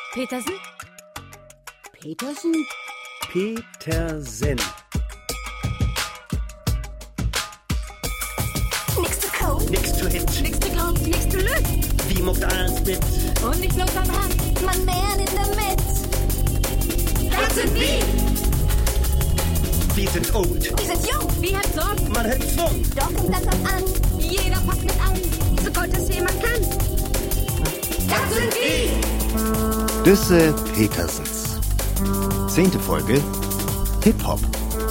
Petersen? Petersen? Petersen. Nix to Code. Nix to Hit. Nix to Code. Nix to Lüt. Wie macht eins mit? Und nicht bloß am Rand. Man mehr in der Mitte. Das sind wir. Wir sind old. Wir sind jung. Wir haben Sorgen. Man hat Schwung. Doch fängt das auch an. Jeder packt mit an. So Gold es jemand kann. Das sind wir. Düsse Petersens. 10. Folge Hip-Hop.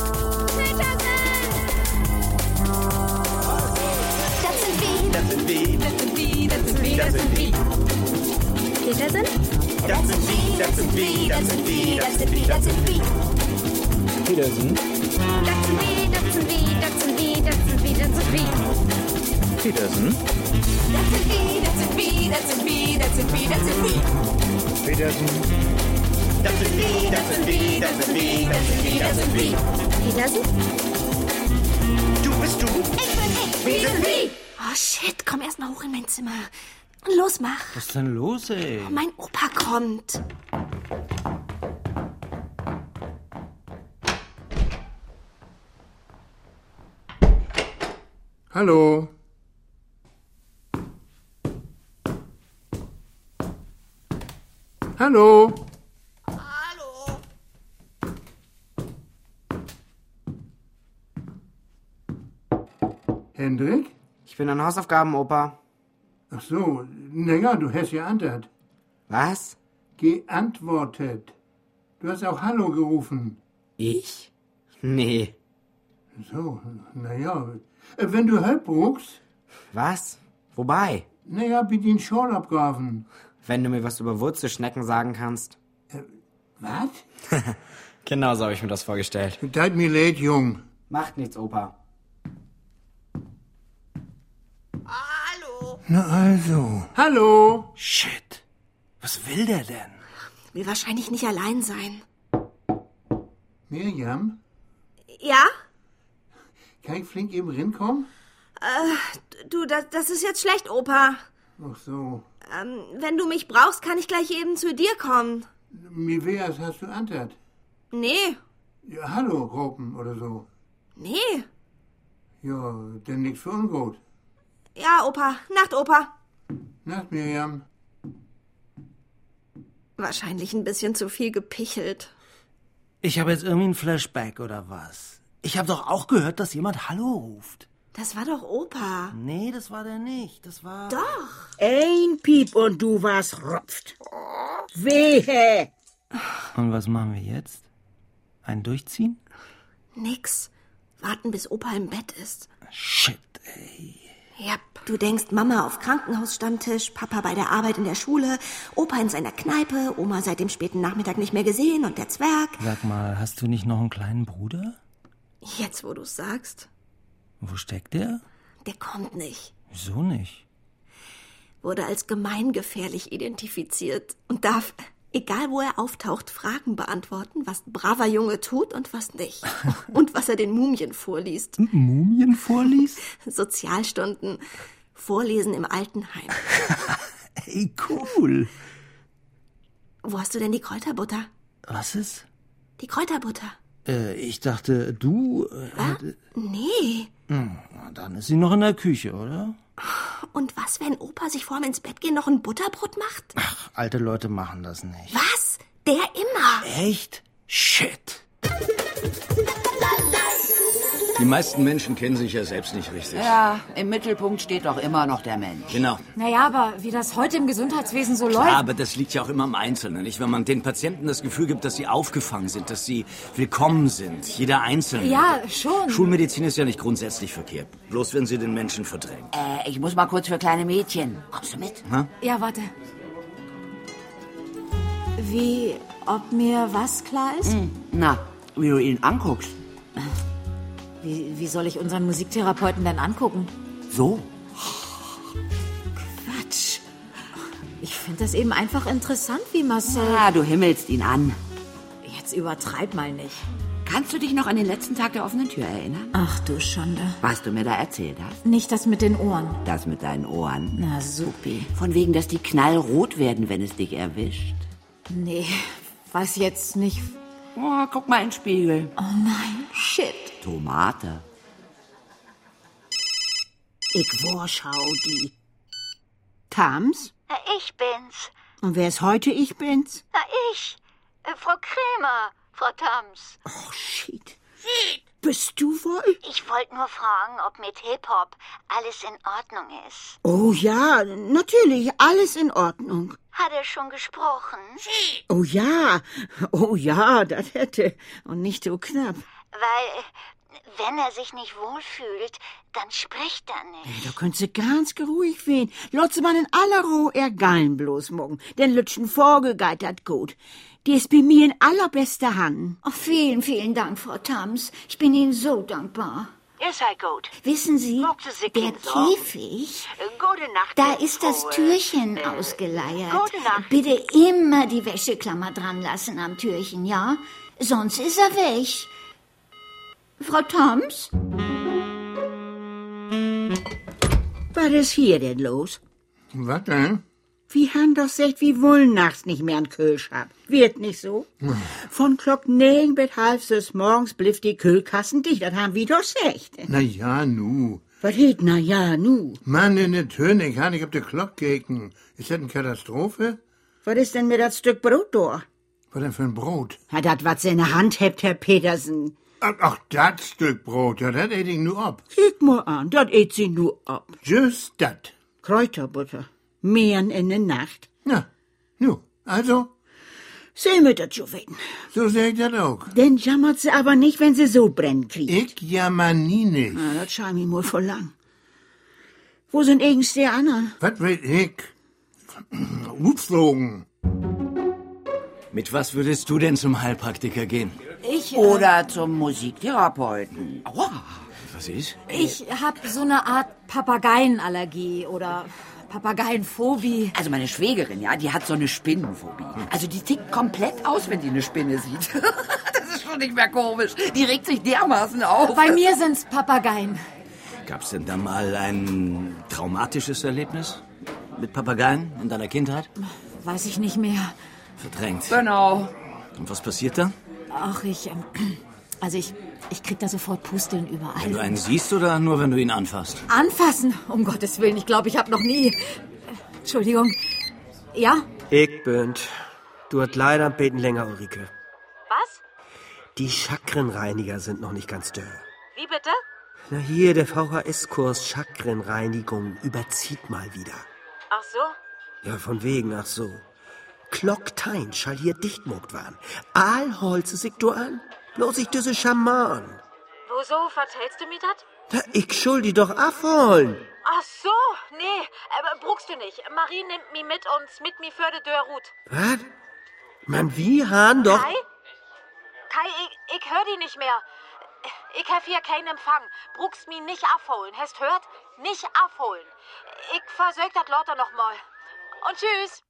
Das sind wir. Das sind wir. Das sind wir. Das sind wir. Das sind wir. Petersen? Das sind wir. Das sind wir. Das sind wir. Das sind wir. Das sind wir. Petersen. Das sind wir. Das sind wir. Das sind wir. Das sind wir. Das sind wir. Petersen. Das sind wir. Das sind wir. Das sind wir. Das sind wir. Das sind wir. Petersen. Das sind wir. Das sind wir. Das sind wir. Das sind wir. Das sind wir. Petersen? Du bist du. Ich bin ich. Wir sind wir. Oh shit, komm erst mal hoch in mein Zimmer. Los, mach. Was ist denn los, ey? Mein Opa kommt. Hallo. Hallo. Hallo. Hendrik? Ich bin an Hausaufgaben, Opa. Ach so, naja, du hast geantwortet. Was? Geantwortet. Du hast auch Hallo gerufen. Ich? Nee. So, naja. Wenn du Hilfe brauchst, Was? Wobei? naja, bitte den Schal abgraben. Wenn du mir was über Wurzelschnecken sagen kannst. Was? Genau so habe ich mir das vorgestellt. Tut mir leid, Jung. Macht nichts, Opa. Hallo. Na also. Hallo. Shit. Was will der denn? Will wahrscheinlich nicht allein sein. Mirjam, Ja? kann ich flink eben rinkommen? Du, das ist jetzt schlecht, Opa. Ach so. Wenn du mich brauchst, kann ich gleich eben zu dir kommen. Mir wär's, hast du antwortet. Nee. Ja, hallo, Raupen oder so. Nee. Ja, denn nix für ungut. Ja, Opa. Nacht, Opa. Nacht, Mirjam. Wahrscheinlich ein bisschen zu viel gepichelt. Ich habe jetzt irgendwie ein Flashback oder was? Ich habe doch auch gehört, dass jemand Hallo ruft. Das war doch Opa. Nee, das war der nicht. Das war... Doch. Ein Piep und du warst rupft. Wehe! Und was machen wir jetzt? Ein Durchziehen? Nix. Warten, bis Opa im Bett ist. Shit, ey. Ja, du denkst, Mama auf Krankenhausstammtisch, Papa bei der Arbeit in der Schule, Opa in seiner Kneipe, Oma seit dem späten Nachmittag nicht mehr gesehen und der Zwerg. Sag mal, hast du nicht noch einen kleinen Bruder? Jetzt, wo du's sagst, Wo steckt der? der kommt nicht. Wieso nicht? Wurde als gemeingefährlich identifiziert und darf, egal wo er auftaucht, Fragen beantworten, was ein braver Junge tut und was nicht. Und was er den Mumien vorliest. Mumien vorliest? Sozialstunden, Vorlesen im Altenheim. Ey, cool. Wo hast du denn die Kräuterbutter? Was ist? Die Kräuterbutter. Ich dachte, du... Nee. Na, dann ist sie noch in der Küche, oder? Und was, wenn Opa sich vorm ins Bett gehen noch ein Butterbrot macht? Ach, alte Leute machen das nicht. Was? Der immer. Echt? Shit. Die meisten Menschen kennen sich ja selbst nicht richtig. Ja, im Mittelpunkt steht doch immer noch der Mensch. Genau. Naja, aber wie das heute im Gesundheitswesen so läuft... Ja, aber das liegt ja auch immer am Einzelnen, nicht? Wenn man den Patienten das Gefühl gibt, dass sie aufgefangen sind, dass sie willkommen sind. Jeder Einzelne. Ja, schon. Schulmedizin ist ja nicht grundsätzlich verkehrt. Bloß wenn sie den Menschen verdrängt. Ich muss mal kurz für kleine Mädchen. Kommst du mit? Ja, warte. Wie, ob mir was klar ist? Na, wie du ihn anguckst. Wie soll ich unseren Musiktherapeuten denn angucken? So? Quatsch. Ich finde das eben einfach interessant, wie Marcel... Ja, du himmelst ihn an. Jetzt übertreib mal nicht. Kannst du dich noch an den letzten Tag der offenen Tür erinnern? Ach du Schande. Was du mir da erzählt hast? Nicht das mit den Ohren. Das mit deinen Ohren. Na supi. Von wegen, dass die knallrot werden, wenn es dich erwischt. Nee, weiß jetzt nicht. Oh, guck mal in den Spiegel. Oh nein, shit. Tomate. Ich warschau die. Tams? Na, ich bin's. Und wer ist heute ich bin's? Na, ich. Frau Krämer, Frau Tams. Oh, shit. Bist du wohl? Ich wollte nur fragen, ob mit Hip-Hop alles in Ordnung ist. Oh ja, natürlich, alles in Ordnung. Hat er schon gesprochen? Oh ja, das hätte. Und nicht so knapp. Weil, wenn er sich nicht wohlfühlt, dann spricht er nicht. Hey, da könnt ihr ganz geruhig wehen. Lotze man in aller Ruhe er Gallen bloß morgen. Den Lütschen Vogel geht dat gut. Die ist bei mir in allerbester Hand. Oh, vielen, vielen Dank, Frau Tams. Ich bin Ihnen so dankbar. Ihr seid gut. Wissen Sie, Mochte Sie der Kind sorgen. Käfig, Gute Nacht. da ist das Frohe. Türchen ausgeleiert. Gute Nacht. Bitte immer die Wäscheklammer dran lassen am Türchen, ja? Sonst ist er weg. Frau Tams? Was ist hier denn los? Was denn? Wie han doch sagt, wie wollen nachts nicht mehr an Kölsch hab. Wird nicht so? Von Klock 9 bis halb 6 morgens bliff die Kühlkassen dicht. Das haben wir doch sagt. Na ja, nu. Was heet na ja, nu? Mann, in der Tür, ich habe nicht auf der Glock geken. Ist das eine Katastrophe? Was ist denn mit dat Stück Brot da? Was denn für ein Brot? Ja, dat wat se in der Hand hebt, Herr Petersen. Ach, das Stück Brot, ja, das ät ich nur ab. Kick mal an, dat ät sie nur ab. Just dat. Kräuterbutter. Mehren in der Nacht. Na, nu, also? Sie mit dat schon weten. So seh ich das auch. Denn jammert sie aber nicht, wenn sie so brennen kriegt. Ich jammer nie nicht. Na, das scheint mir wohl voll lang. Wo sind eigens die anderen? Was will ich? Utflogen. Mit was würdest du denn zum Heilpraktiker gehen? Oder zum Musiktherapeuten. Aua. Was ist? Ich hab so eine Art Papageienallergie oder Papageienphobie. Also meine Schwägerin, ja, die hat so eine Spinnenphobie. Also die tickt komplett aus, wenn die eine Spinne sieht. Das ist schon nicht mehr komisch. Die regt sich dermaßen auf. Bei mir sind's Papageien. Gab's denn da mal ein traumatisches Erlebnis mit Papageien in deiner Kindheit? Weiß ich nicht mehr. Verdrängt. Genau. Und was passiert da? Ach, ich krieg da sofort Pusteln überall. Wenn du einen siehst oder nur, wenn du ihn anfasst? Anfassen, um Gottes Willen. Ich glaube, ich habe noch nie... Entschuldigung. Ja? Ich bin's. Du hast leider ein Beten länger, Ulrike. Was? Die Chakrenreiniger sind noch nicht ganz dörr. Wie bitte? Na hier, der VHS-Kurs Chakrenreinigung überzieht mal wieder. Ach so? Ja, von wegen, ach so. Klocktein schall hier dichtmuckt waren. All holze sich du an. Bloß ich düsse Schaman. Wieso vertellst du mir das? Da, ich schuld die doch abholen. Ach so, nee, brauchst du nicht. Marie nimmt mich mit und mit mir für die Dörr Ruth. Was? Man, wie han doch... Kai, ich hör die nicht mehr. Ich hab hier keinen Empfang. Brauchst mich nicht abholen. Hast hört? Nicht abholen. Ich versög das lauter noch mal. Und tschüss.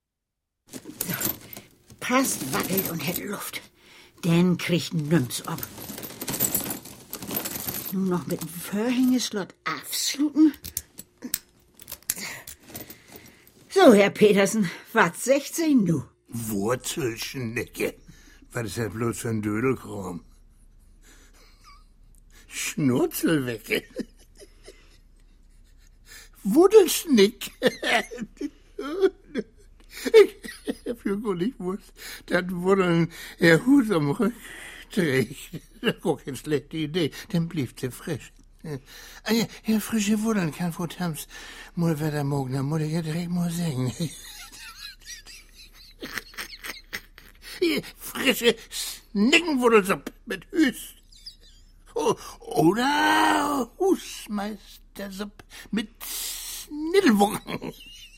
Passt, wackelt und hätte Luft. Denn kriegt nüms ab. Nur noch mit dem Verhängeslot abschluten. So, Herr Petersen, was 16 du? Wurzelschnecke. Was ist das bloß für ein Dödelkram? Schnurzelwecke. Wudelschnick. Ich hab ja gar nicht gewusst, dass Wuddeln der Hut am Rücken trägt. Guck, eine schlechte Idee, dann blieb sie frisch. Ja, frische Wuddeln kann Frau Tams mal wieder morgen, dann muss ich ja direkt mal singen. Frische Snickenwuddelsuppe mit Hüs. Oder Husmeistersuppe mit Snittelwucken.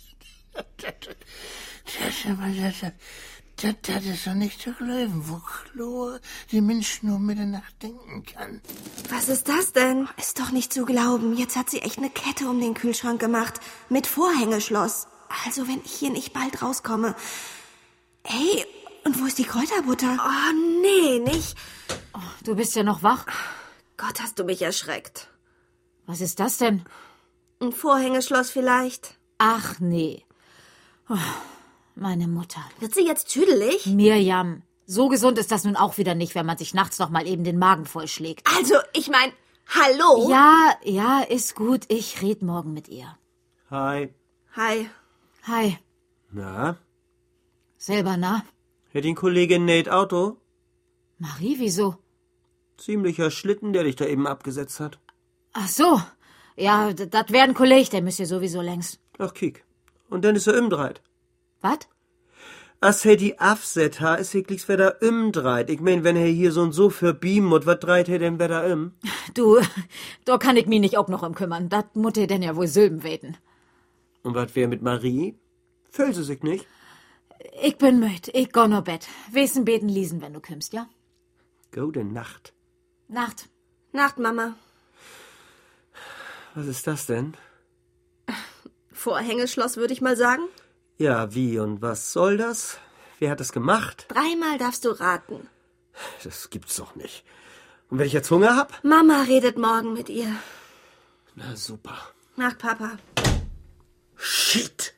Das ist doch nicht zu glauben, wo Chlor die Menschen nur Mitternacht denken kann. Was ist das denn? Ist doch nicht zu glauben. Jetzt hat sie echt eine Kette um den Kühlschrank gemacht. Mit Vorhängeschloss. Also, wenn ich hier nicht bald rauskomme. Hey, und wo ist die Kräuterbutter? Oh, nee, nicht. Oh, du bist ja noch wach. Gott, hast du mich erschreckt. Was ist das denn? Ein Vorhängeschloss vielleicht. Ach, nee. Oh, Meine Mutter. Wird sie jetzt tüdelig? Mirjam, so gesund ist das nun auch wieder nicht, wenn man sich nachts noch mal eben den Magen vollschlägt. Also, ich mein, hallo? Ja, ist gut. Ich red morgen mit ihr. Hi. Hi. Hi. Na? Selber, na? Hat den Kollege Nate Auto? Marie, wieso? Ziemlicher Schlitten, der dich da eben abgesetzt hat. Ach so. Ja, das wär ein Kolleg, der müsst ihr sowieso längst. Ach, kiek. Und dann ist er umdreht. Was? As he die afset ha, is wirklich wer da umdreht. Ich mein, wenn er hier so und so verbieben und was dreht er denn wer da Du, da kann ich mich nicht auch noch kümmern. Das muss er denn ja wohl Sülben weten. Und was wär mit Marie? Füll sie sich nicht? Ich bin müd. Ich geh nur Bett. Wesen beten lesen, wenn du kümmst, ja? Gute Nacht. Nacht. Nacht, Mama. Was ist das denn? Vorhängeschloss, würde ich mal sagen. Ja, wie und was soll das? Wer hat das gemacht? 3-mal darfst du raten. Das gibt's doch nicht. Und wenn ich jetzt Hunger hab? Mama redet morgen mit ihr. Na super. Nacht, Papa. Shit!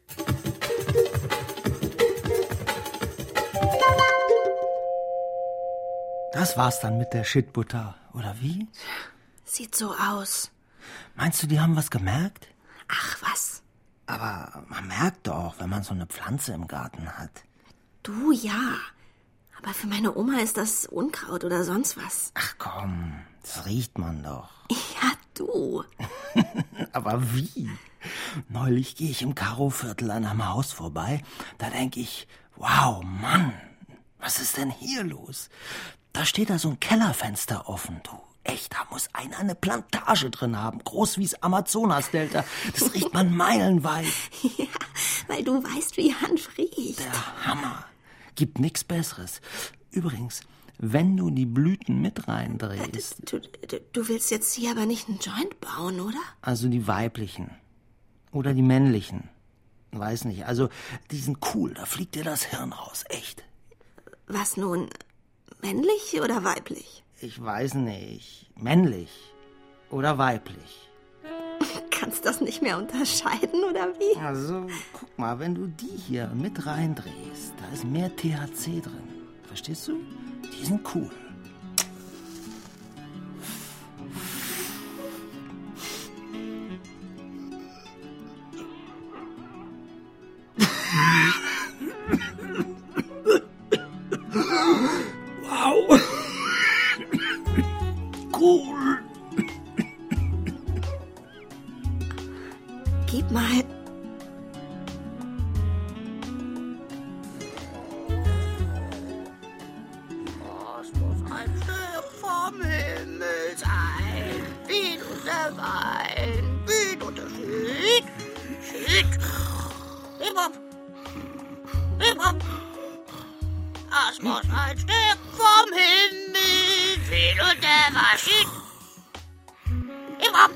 Das war's dann mit der Shitbutter, oder wie? Sieht so aus. Meinst du, die haben was gemerkt? Ach, was? Aber man merkt doch, wenn man so eine Pflanze im Garten hat. Du, ja. Aber für meine Oma ist das Unkraut oder sonst was. Ach komm, das riecht man doch. Ja, du. Aber wie? Neulich gehe ich im Karo-Viertel an einem Haus vorbei. Da denke ich, wow, Mann, was ist denn hier los? Da steht da so ein Kellerfenster offen, du. Echt, da muss einer eine Plantage drin haben, groß wie's Amazonas-Delta. Das riecht man meilenweit. Ja, weil du weißt, wie Hanf riecht. Der Hammer. Gibt nix Besseres. Übrigens, wenn du die Blüten mit reindrehst... Du willst jetzt hier aber nicht einen Joint bauen, oder? Also die weiblichen. Oder die männlichen. Weiß nicht, also die sind cool, da fliegt dir das Hirn raus, echt. Was nun, männlich oder weiblich? Ich weiß nicht. Männlich oder weiblich. Kannst das nicht mehr unterscheiden, oder wie? Also, guck mal, wenn du die hier mit reindrehst, da ist mehr THC drin. Verstehst du? Die sind cool. Wow. Cool. Gib mal. Es muss ein Stück vom Himmel sein, wie du der Wein, wie du der Shit. Hip hop. Hip hop. Es muss ein Stück vom Himmel, wie du der Shit. Hip hop.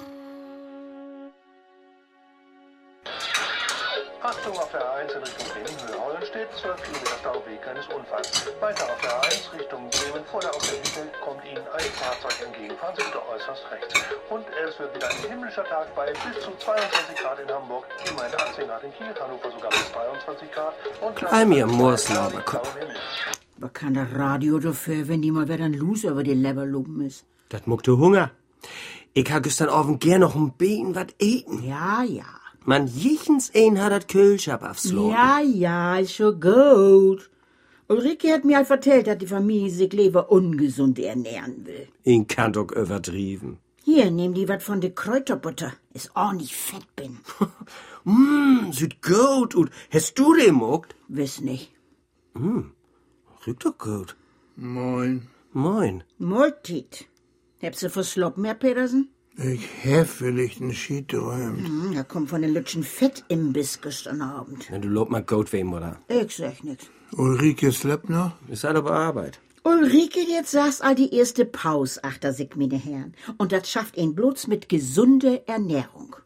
Achtung auf der A1 in Richtung Bremen-Höhe-Hollenstedt, 12 Kilometer Stau wegen eines Unfalls. Weiter auf der A1 Richtung Bremen, vor der Autobahn kommt Ihnen ein Fahrzeug entgegen. Fahren Sie bitte äußerst rechts. Und es wird wieder ein himmlischer Tag bei bis zu 22 Grad in Hamburg, immerhin 18 Grad in Kiel, Hannover sogar bis 23 Grad. Und Bei mir Mooslauberkopf. Was kann das Radio dafür, wenn die mal wieder ein Loser über die Leber lupen ist? Das muckt du Hunger. Ich ha gestern Abend gern noch ein Beten wat eten. Ja, ja. Man, jichens ein hat dat Kühlschab aufslagen. Ja, ja, ist schon gut. Ulrike hat mir halt erzählt, dass die Familie sich lieber ungesund ernähren will. Ich kann doch übertrieben. Hier, nehm die wat von der Kräuterbutter. Ist ordentlich fett bin. Sieht gut und hast du den muckt? Wiss nicht. Riecht doch gut. Moin. Moin. Multit. Habst du versloppen, Herr Petersen? Ich hab vielleicht einen Schied träumt. Er kommt von den Lütschen Fettimbiss gestern Abend. Na, du lob mal gut wem, oder? Ich sag nix. Ulrike slept noch? Ist halt aber Arbeit. Ulrike, jetzt saß all die erste Pause, achter sich, meine Herren. Und das schafft ihn bloß mit gesunder Ernährung.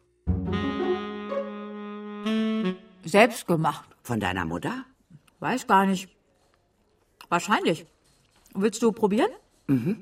Selbst gemacht. Von deiner Mutter? Weiß gar nicht. Wahrscheinlich. Willst du probieren? Mhm.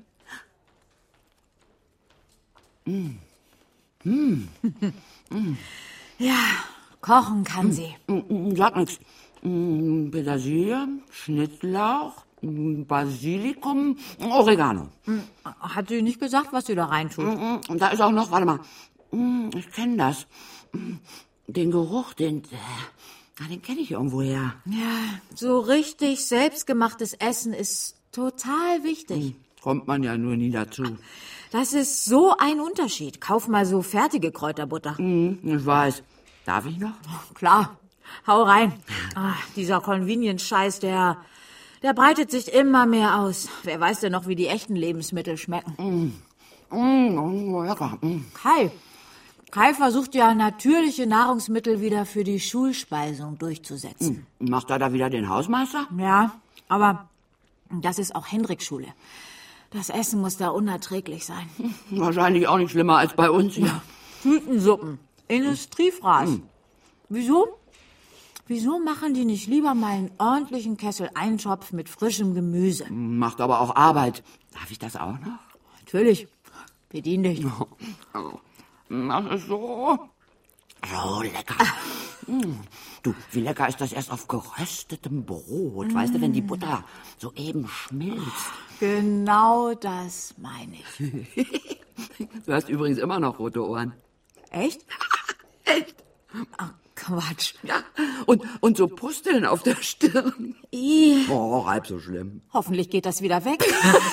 Ja, kochen kann sie. Sag nix. Petersilie, Schnittlauch, Basilikum, Oregano. Hat sie nicht gesagt, was sie da reintut? Und da ist auch noch, warte mal, ich kenne das. Den Geruch, den kenne ich irgendwoher. Ja, so richtig selbstgemachtes Essen ist total wichtig. Kommt man ja nur nie dazu. Das ist so ein Unterschied. Kauf mal so fertige Kräuterbutter. Ich weiß. Darf ich noch? Klar. Hau rein. Dieser Convenience-Scheiß, der breitet sich immer mehr aus. Wer weiß denn noch, wie die echten Lebensmittel schmecken? Lecker. Kai versucht ja, natürliche Nahrungsmittel wieder für die Schulspeisung durchzusetzen. Macht er da wieder den Hausmeister? Ja, aber das ist auch Hendriks Schule. Das Essen muss da unerträglich sein. Wahrscheinlich auch nicht schlimmer als bei uns hier. Tütensuppen, Industriefraß. Wieso machen die nicht lieber mal einen ordentlichen Kessel Eintopf mit frischem Gemüse? Macht aber auch Arbeit. Darf ich das auch noch? Natürlich. Bedien dich. Das ist so lecker. Du, wie lecker ist das erst auf geröstetem Brot? Weißt du, wenn die Butter so eben schmilzt. Genau das meine ich. Du hast übrigens immer noch rote Ohren. Echt? Echt? Ach, Quatsch. Ja, und so Pusteln auf der Stirn. Oh, halb so schlimm. Hoffentlich geht das wieder weg.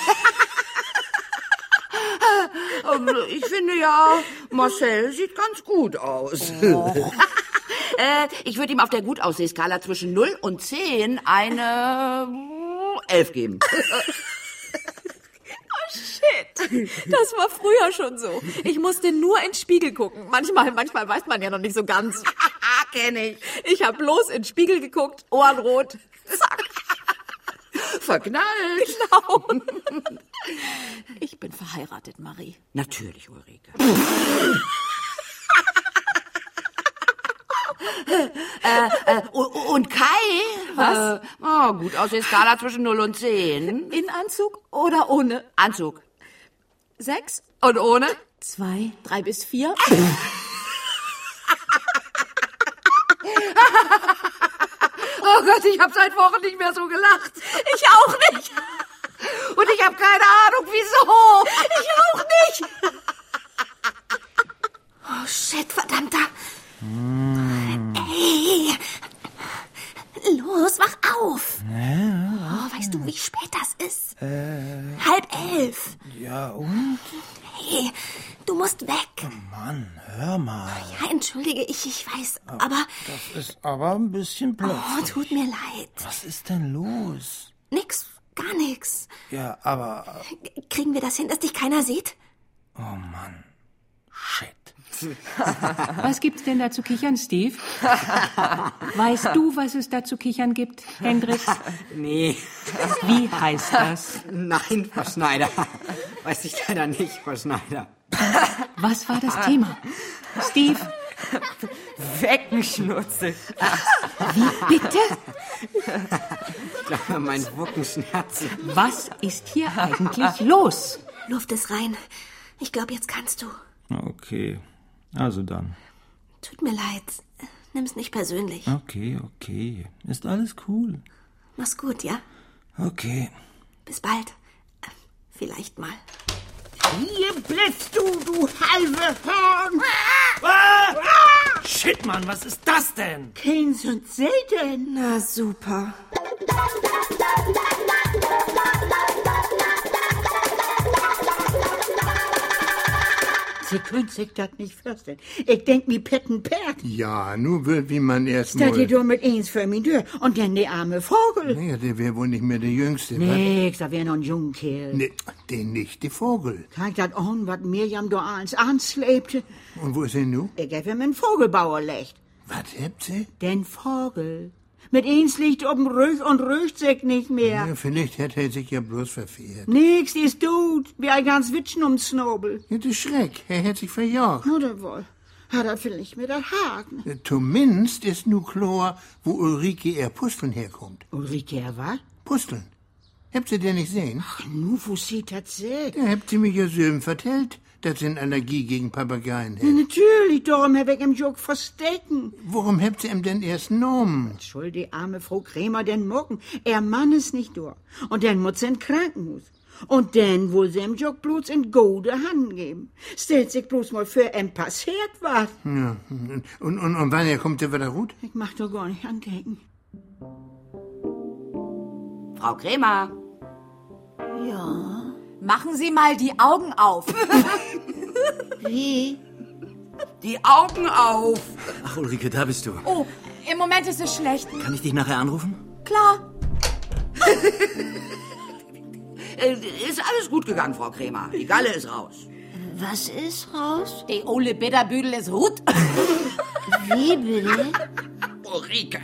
Ich finde ja, Marcel sieht ganz gut aus. Ich würde ihm auf der Gutaussehskala zwischen 0 und 10 eine 11 geben. Shit, das war früher schon so. Ich musste nur in den Spiegel gucken. Manchmal weiß man ja noch nicht so ganz. Kenn ich. Ich habe bloß in den Spiegel geguckt, Ohren rot. Zack. Verknallt. Genau. Ich bin verheiratet, Marie. Natürlich, Ulrike. Und Kai? Was? Gut aus der Skala zwischen 0 und 10. In Anzug oder ohne? Anzug. 6? Und ohne? 2, 3 bis 4. Oh Gott, ich habe seit Wochen nicht mehr so gelacht. Ich auch nicht. Und ich habe keine Ahnung, wieso. Ich auch nicht. Oh, shit, verdammter. Ey. Los, wach auf. Oh, weißt du, wie spät das ist? 10:30. Ja, und? Hey, du musst weg. Oh Mann, hör mal. Ja, entschuldige, ich weiß, aber... Das ist aber ein bisschen plötzlich. Oh, tut mir leid. Was ist denn los? Nix, gar nix. Ja, aber... Kriegen wir das hin, dass dich keiner sieht? Oh Mann, shit. Was gibt's denn da zu kichern, Steve? Weißt du, was es da zu kichern gibt, Hendricks? Nee. Wie heißt das? Nein, Frau Schneider. Weiß ich leider nicht, Frau Schneider. Was war das Thema? Steve? Weckenschnurze. Wie bitte? Ich glaube, mein Wucken schmerzt. Was ist hier eigentlich los? Luft ist rein. Ich glaube, jetzt kannst du. Okay, also dann. Tut mir leid. Nimm's nicht persönlich. Okay. Ist alles cool. Mach's gut, ja? Okay. Bis bald. Vielleicht mal. Hier blitzt du halbe Horn! Shit, Mann, was ist das denn? Keynes und selten. Na, super. Sie können sich das nicht vorstellen. Ich denk mi Petten Pert. Ja, nur wird wie man erst Statt mal... ihr doch mit eins für mich durch. Und dann der arme Vogel. Naja, der wäre wohl nicht mehr der Jüngste. Nix, da wär noch ein Jungkerl. Nee, den nicht, der Vogel. Zeig dat an, wat Mirjam da ans anslebte. Und wo ist er nu? Ich hab ihm einen Vogelbauer lecht. Was habt sie? Den Vogel. Mit eins liegt ob'n Rüch und rücht sich nicht mehr. Ja, vielleicht hat er sich ja bloß verfehlt. Nix, die ist tot. Wie ein ganz Witschen ums Snobel. Ja, das Schreck, er hat sich verjagt. Oder wohl. Hat er vielleicht mit der Haken. Zumindest ist nu klar, wo Ulrike ihr Pusteln herkommt. Ulrike er was? Pusteln. Habt ihr den nicht sehen? Ach, nu, wo sie das sagt. Ja, habt ihr mir ja so vertellt. dass sie eine Allergie gegen Papageien Ja, hat? natürlich, darum hab ich ihm Jock verstecken. Warum habt sie ihm denn erst genommen? Soll die arme Frau Krämer denn mocken? Er Mann ist nicht durch. Und dann muss sie ins Krankenhaus. Und dann will sie ihm Jock bloß in gute Hand geben. Stellt sich bloß mal für passiert was. Ja. Und wann kommt er wieder gut? Ich mach doch gar nicht andenken. Frau Krämer. Ja. Machen Sie mal die Augen auf. Wie? Die Augen auf. Ach, Ulrike, da bist du. Oh, im Moment ist es schlecht. Kann ich dich nachher anrufen? Klar. Ist alles gut gegangen, Frau Krämer. Die Galle ist raus. Was ist raus? Die Ole Bitterbüdel ist gut. Wie bitte? Ulrike.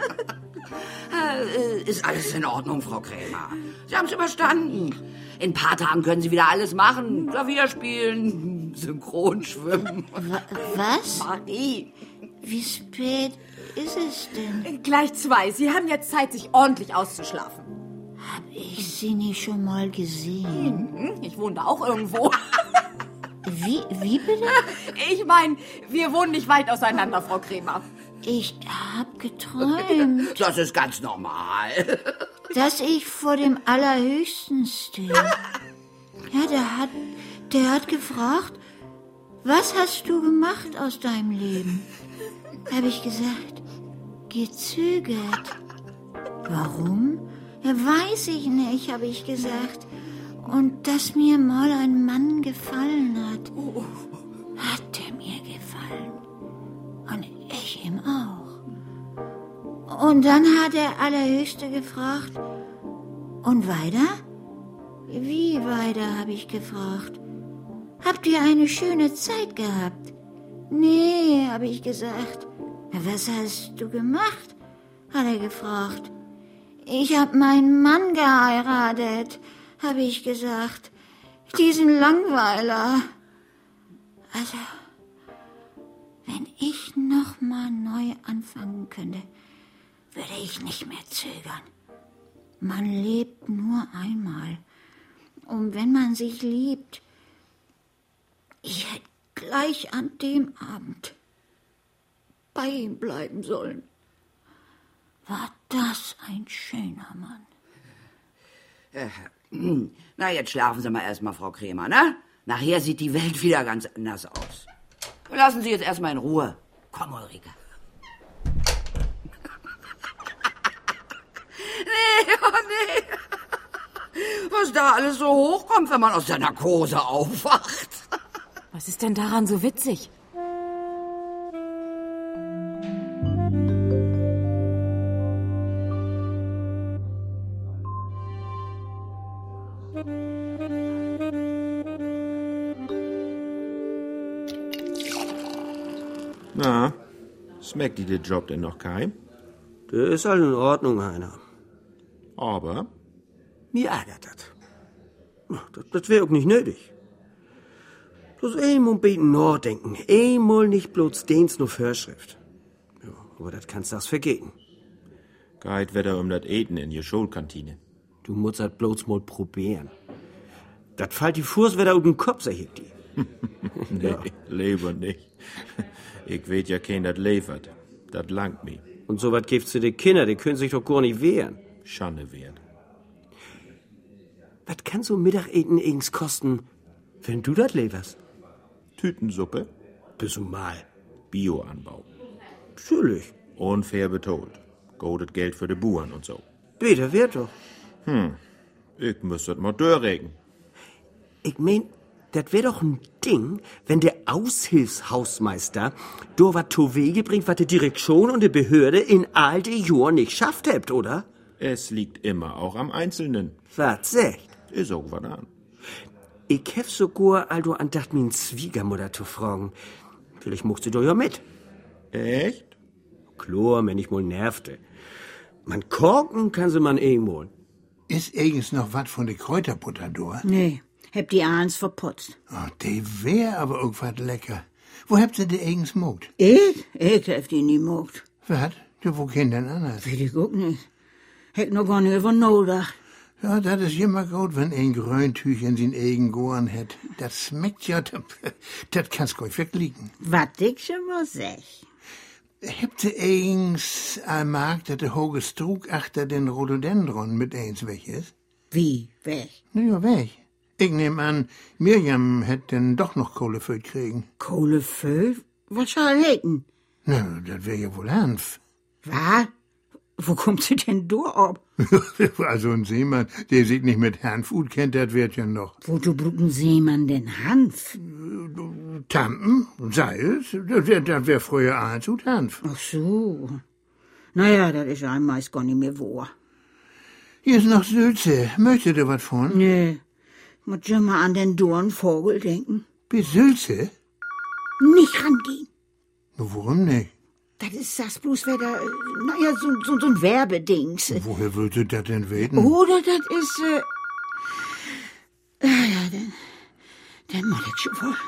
Ist alles in Ordnung, Frau Krämer. Sie haben es überstanden. In ein paar Tagen können Sie wieder alles machen. Klavier spielen, synchron schwimmen. Was? Marie. Wie spät ist es denn? Gleich 2. Sie haben jetzt Zeit, sich ordentlich auszuschlafen. Hab ich Sie nicht schon mal gesehen? Ich wohne da auch irgendwo. Wie bitte? Ich meine, wir wohnen nicht weit auseinander, Frau Krämer. Ich hab geträumt, Das ist ganz normal. dass ich vor dem Allerhöchsten stehe. Ja, der hat gefragt, was hast du gemacht aus deinem Leben? Hab ich gesagt, gezögert. Warum? Ja, weiß ich nicht, habe ich gesagt. Und dass mir mal ein Mann gefallen hat. Hat er mir gefallen. Und ich ihm auch. Und dann hat der Allerhöchste gefragt, und weiter? Wie weiter, habe ich gefragt. Habt ihr eine schöne Zeit gehabt? Nee, habe ich gesagt. Was hast du gemacht? Hat er gefragt. Ich hab meinen Mann geheiratet, habe ich gesagt. Diesen Langweiler. Also, wenn ich noch mal neu anfangen könnte, würde ich nicht mehr zögern. Man lebt nur einmal. Und wenn man sich liebt, ich hätte gleich an dem Abend bei ihm bleiben sollen. War das ein schöner Mann. Na, jetzt schlafen Sie mal erstmal, Frau Krämer, ne? Nachher sieht die Welt wieder ganz anders aus. Lassen Sie jetzt erstmal in Ruhe. Komm, Ulrike. Nee. Was da alles so hochkommt, wenn man aus der Narkose aufwacht. Was ist denn daran so witzig? Na, schmeckt dir der Job denn noch kein? Der ist halt in Ordnung, Heiner. Aber? Mir ärgert das. Das wäre auch nicht nötig. Bloß einmal beten nachdenken. Einmal nicht bloß Dienst nur Vorschrift. Ja, aber das kannst du das vergehen. Geht wieder das Eten in die Schulkantine. Du musst das bloß mal probieren. Das fällt die Fuß wieder auf den Kopf, sag ich dir. Nee, lieber nicht. Ich weet ja kein, das liefert. Das langt mir. Und so was gibt's zu den Kindern, die können sich doch gar nicht wehren. Schande wert. Was kann so Mittageten irgends kosten, wenn du das lieferst? Tütensuppe? Bis mal. Bioanbau. Natürlich. Unfair betont. Goldet Geld für die Buren und so. Bitte, wird doch. Ich müsste mal durchregen. Ich mein, das wär doch ein Ding, wenn der Aushilfshausmeister do wat zu Wege bringt, wat die Direktion und die Behörde in all die Jahren nicht schafft hebt, oder? Es liegt immer auch am Einzelnen. Was sagt? Ist auch was an. Ich hef sogar also andacht, min Schwiegermutter zu fragen. Vielleicht mocht sie doch ja mit. Echt? Klar, wenn ich mal nervte. Man korken kann sie man mal. Ist eigens noch was von der Kräuterbutter da? Nee, hab die Ahns verputzt. Oh, die wär aber auch was lecker. Wo habt ihr die eigens mogt? Ich hab die nie mogt. Was? Du, wo kennt denn anders? Weiß ich auch nicht. Hätt noch gar nicht über nachgedacht. Ja, das ist immer gut, wenn ein Gröntüch in sin eigen Gohren hat. Das schmeckt ja, das kannst du verklicken. Was ich schon mal sag. Habt ihr eins mag, dass der hohe Strug achter den Rhododendron mit eins weg ist? Wie, weg? Naja, weg. Ich nehme an, Mirjam hätt denn doch noch Kohleföd kriegen. Kohleföd? Was soll hätten? Na, das wär ja wohl Hanf. Was? Wo kommt sie denn durch ab? Also ein Seemann, der sich nicht mit Hanf gut kennt, das wird ja noch. Wozu braucht ein Seemann denn Hanf? Tampen, Salz, das wär früher eins und Hanf. Ach so. Naja, das ist einem meist gar nicht mehr wahr. Hier ist noch Sülze. Möchtet ihr was von? Nee. Muss ja mal an den Dornvogel denken. Bis Sülze? Nicht rangehen. Warum nicht? Das ist das bloß wieder, naja, so ein Werbedings. Woher würdet ihr das denn wissen? Oder das ist, ja, dann muss ich schon wohl.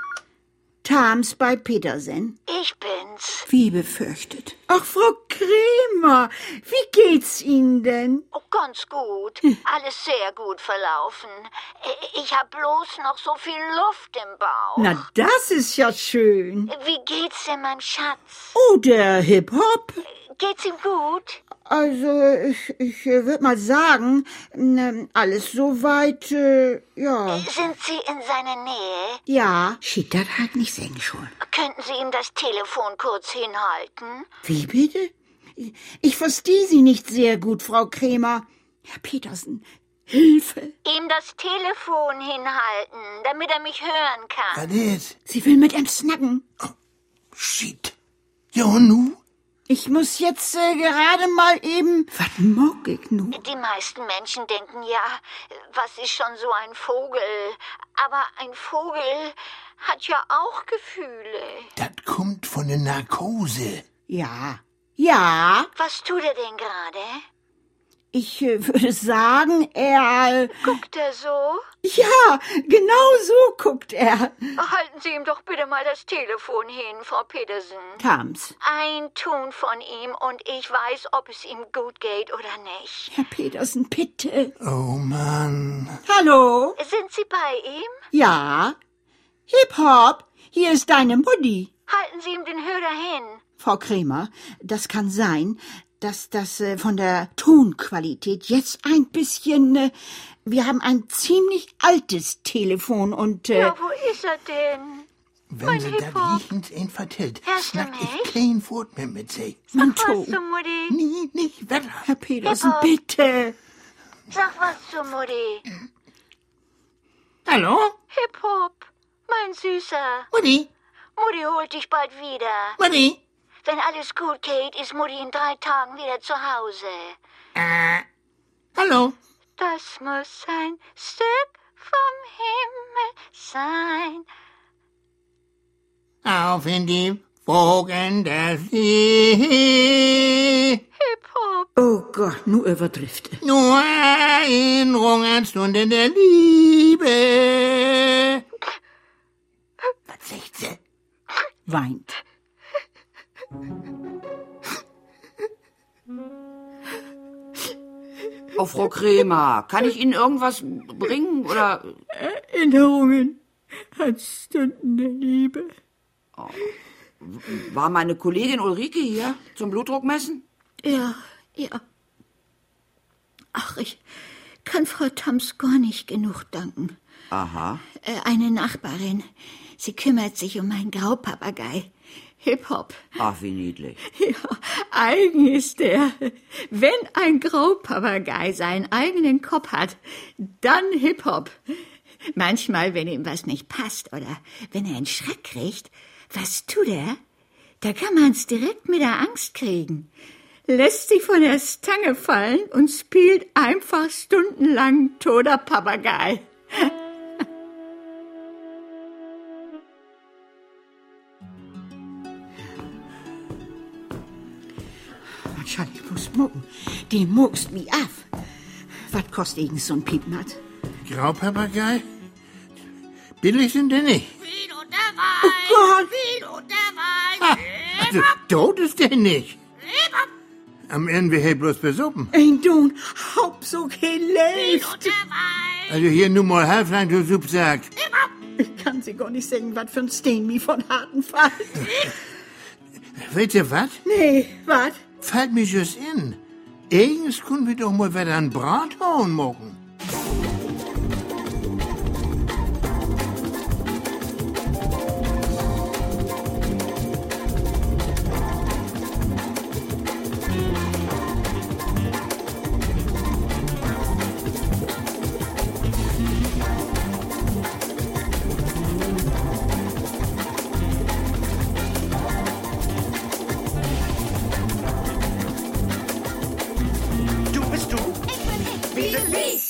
Tams bei Petersen. Ich bin's. Wie befürchtet. Ach, Frau Kremer, wie geht's Ihnen denn? Oh, ganz gut. Alles sehr gut verlaufen. Ich hab bloß noch so viel Luft im Bauch. Na, das ist ja schön. Wie geht's denn meinem Schatz? Oh, der Hip-Hop. Geht's ihm gut? Also, ich würde mal sagen, alles soweit, ja. Sind Sie in seiner Nähe? Ja. Schied das halt nicht sehen schon. Könnten Sie ihm das Telefon kurz hinhalten? Wie bitte? Ich verstehe Sie nicht sehr gut, Frau Kremer. Herr Petersen, Hilfe. Ihm das Telefon hinhalten, damit er mich hören kann. Was ist? Sie will mit ihm snacken. Oh, shit. Ja, und nu? Ich muss jetzt gerade mal eben... Was mag ich nun? Die meisten Menschen denken ja, was ist schon so ein Vogel? Aber ein Vogel hat ja auch Gefühle. Das kommt von der Narkose. Ja. Ja. Was tut er denn gerade? Ich würde sagen, er... Guckt er so? Ja, genau so guckt er. Halten Sie ihm doch bitte mal das Telefon hin, Frau Petersen. Tams. Ein Ton von ihm und ich weiß, ob es ihm gut geht oder nicht. Herr Petersen, bitte. Oh, Mann. Hallo? Sind Sie bei ihm? Ja. Hip-Hop, hier ist deine Mutti. Halten Sie ihm den Hörer hin. Frau Kremer, das kann sein, dass das von der Tonqualität jetzt ein bisschen... wir haben ein ziemlich altes Telefon und... Ja, wo ist er denn? Wenn sie da riechend ihn vertellt, snack ich kein Wort mehr mit sich. Sag was zu Mutti. Nie, nicht wetter. Herr Petersen, bitte. Sag was zu Mutti. Hallo? Hip-Hop, mein Süßer. Mutti? Mutti holt dich bald wieder. Mutti? Wenn alles gut geht, ist Mutti in 3 Tagen wieder zu Hause. Hallo? Das muss ein Stück vom Himmel sein. Auf in die Wogen der See. Hip-Hop. Oh Gott, nur übertrifft. Nur Erinnerung an Stunden der Liebe. Was sagt sie? Weint. Oh, Frau Kremer, kann ich Ihnen irgendwas bringen, oder? Erinnerungen an Stunden der Liebe. Oh. War meine Kollegin Ulrike hier zum Blutdruck messen? Ja. Ach, ich kann Frau Tams gar nicht genug danken. Aha. Eine Nachbarin, sie kümmert sich um meinen Graupapagei. Hip-Hop. Ach, wie niedlich. Ja, eigen ist der. Wenn ein Graupapagei seinen eigenen Kopf hat, dann Hip-Hop. Manchmal, wenn ihm was nicht passt oder wenn er einen Schreck kriegt, was tut er? Da kann man's direkt mit der Angst kriegen. Lässt sich von der Stange fallen und spielt einfach stundenlang toter Papagei. Was soll ich bloß mucken? Die muckst mich auf. Was kostet irgend so ein Piepnat? Graupapagei? Billig sind die nicht. Fido der Wein! Oh Gott! Fido der Wein! Also, tot ist der nicht. Am Ende wir bloß besuppen. Ein Dun, Hauptsache lebt. Also hier nur mal Halflein, du Supp sagt. Ich kann sie gar nicht sagen, was für ein Steen mi von harten Fall. Weißt ihr was? Nee, was? Fällt mir just in. Eigens können wir doch mal wieder ein Brathorn machen. Du bist du. Ich bin ich. Wie sind Sie?